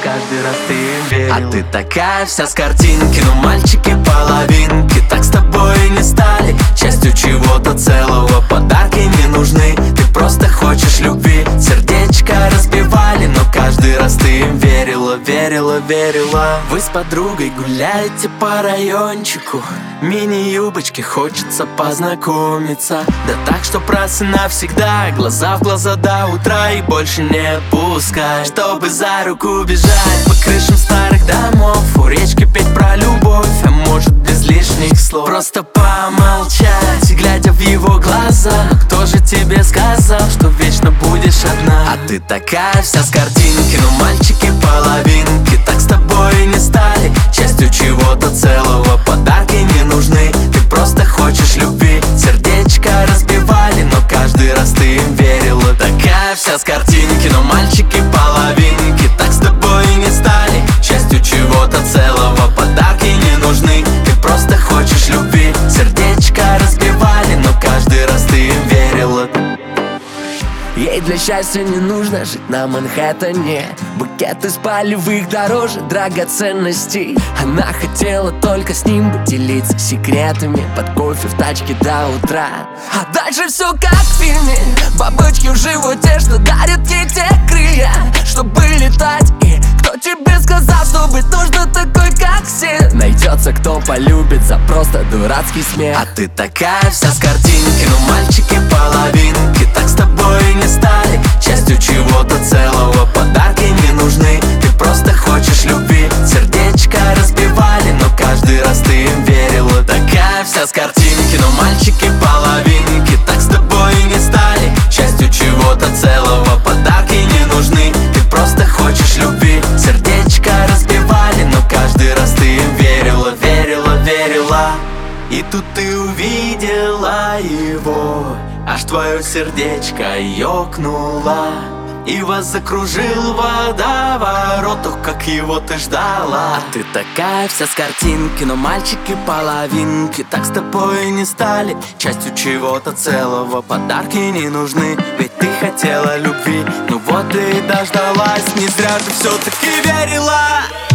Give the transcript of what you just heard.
каждый раз ты им верила. А ты такая вся с картинки, но мальчики половинки так с тобой и не стали частью чего-то целого. Подарки не нужны, ты просто хочешь любви. Сердечко разбивали, но каждый раз ты им верила, верила, верила. Вы с подругой гуляете по райончику, мини-юбочки, хочется познакомиться. Да так, что раз и навсегда, глаза в глаза до утра и больше не пускай. Чтобы за руку бежать по крышам старых домов, у речки петь про любовь, а может без лишних слов. Просто помолчать, глядя в его глаза. Но кто же тебе сказал, что вечно будешь одна? А ты такая вся с картинки, но мальчики половинки так с тобой и не стали частью чего-то целого. Подарки не нужны, ты просто хочешь любви. Сердечко разбивали, но каждый раз ты им верила. Такая вся с картинки, но мальчики половинки так с тобой и не стали частью чего-то целого. Подарки не нужны, ты просто хочешь любви. Сердечко разбивали, но каждый раз ты им верила. Ей для счастья не нужно жить на Манхэттене. Букет из полевых дороже драгоценностей. Она хотела только с ним бы делиться секретами под кофе в тачке до утра. А дальше все как в фильме. Бабочки в животе, что дарят ей те крылья, чтобы летать. И кто тебе сказал, что быть нужно такой, как все? Найдется, кто полюбит за просто дурацкий смех. А ты такая вся с картинки, но мальчики половинки так с тобой и не стали частью чего-то целого. Подарки не нужны, ты просто хочешь любви. Сердечко разбивали, но каждый раз ты им верила. Такая вся с картинки, но мальчики половинки так с тобой и не стали частью чего-то целого. Подарки не нужны, ты просто хочешь любви. Сердечко разбивали, но каждый раз ты им верила, верила, верила. И тут ты увидела его, аж твое сердечко ёкнуло, и вас закружил водоворот. Ох, как его ты ждала. А ты такая вся с картинки, но мальчики половинки так с тобой и не стали частью чего-то целого. Подарки не нужны, ведь ты хотела любви. Ну вот ты и дождалась, не зря же все-таки верила.